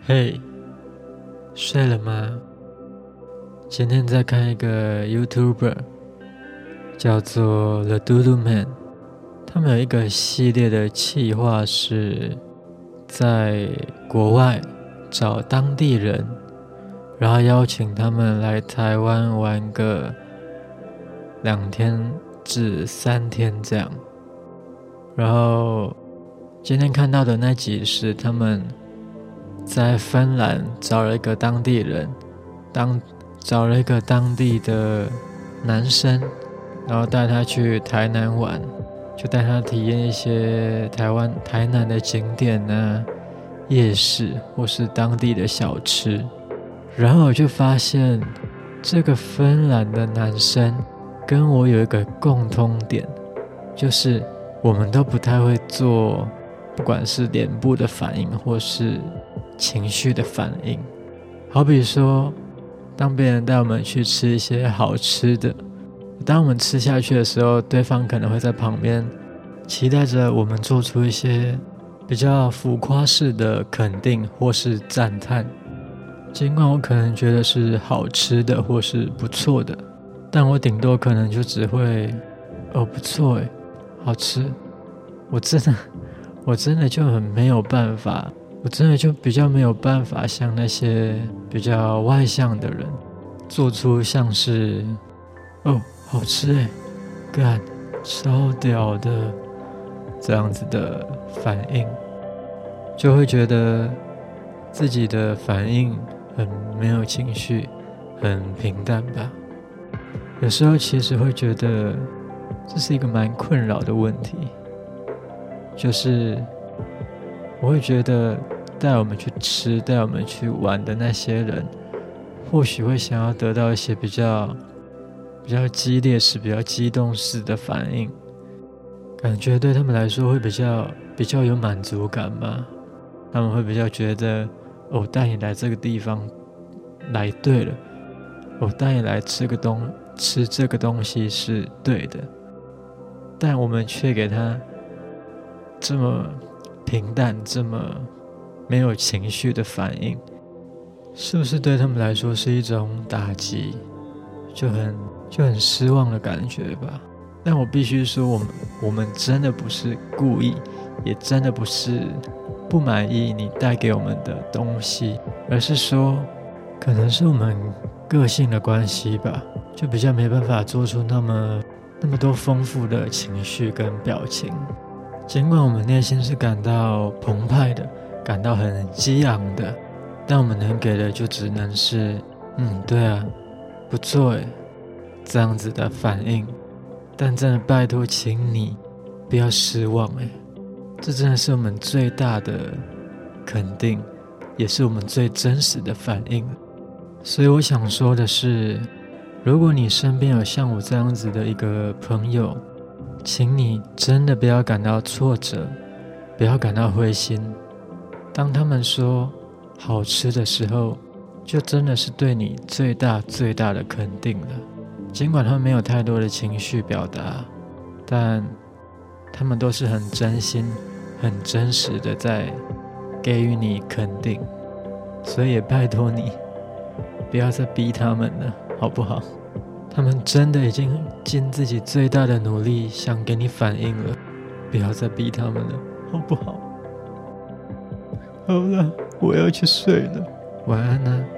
嘿，睡了吗？今天在看一个 YouTuber， 叫做 The Doodle Man， 他们有一个系列的企划是在国外找当地人，然后邀请他们来台湾玩个2天至3天这样。然后今天看到的那集是他们在芬兰找了一个当地人，找了一个当地的男生，然后带他去台南玩，就带他体验一些台南的景点啊、夜市或是当地的小吃。然后我就发现这个芬兰的男生跟我有一个共通点，就是我们都不太会做不管是脸部的反应或是情绪的反应。好比说当别人带我们去吃一些好吃的，当我们吃下去的时候，对方可能会在旁边期待着我们做出一些比较浮夸式的肯定或是赞叹，尽管我可能觉得是好吃的或是不错的，但我顶多可能就只会不错耶，好吃。我真的就很没有办法，我真的就比较没有办法像那些比较外向的人做出像是好吃耶，干超屌的这样子的反应，就会觉得自己的反应很没有情绪，很平淡吧。有时候其实会觉得这是一个蛮困扰的问题，就是我会觉得带我们去吃、带我们去玩的那些人，或许会想要得到一些比较激烈式、比较激动式的反应，感觉对他们来说会比较有满足感吧。他们会比较觉得，带你来这个地方来对了，带你来吃这个东西是对的，但我们却给他这么平淡、这么没有情绪的反应，是不是对他们来说是一种打击？就很失望的感觉吧。但我必须说，我们真的不是故意，也真的不是不满意你带给我们的东西，而是说可能是我们个性的关系吧，就比较没办法做出那么多丰富的情绪跟表情。尽管我们内心是感到澎湃的，感到很激昂的，但我们能给的就只能是对啊，不错耶，这样子的反应。但真的拜托请你不要失望耶，这真的是我们最大的肯定，也是我们最真实的反应。所以我想说的是，如果你身边有像我这样子的一个朋友，请你真的不要感到挫折，不要感到灰心。当他们说好吃的时候，就真的是对你最大的肯定了。尽管他们没有太多的情绪表达，但他们都是很真心、很真实的在给予你肯定。所以也拜托你不要再逼他们了，好不好？他们真的已经尽自己最大的努力想给你反应了，不要再逼他们了，好不好？好了，我要去睡了，晚安啊。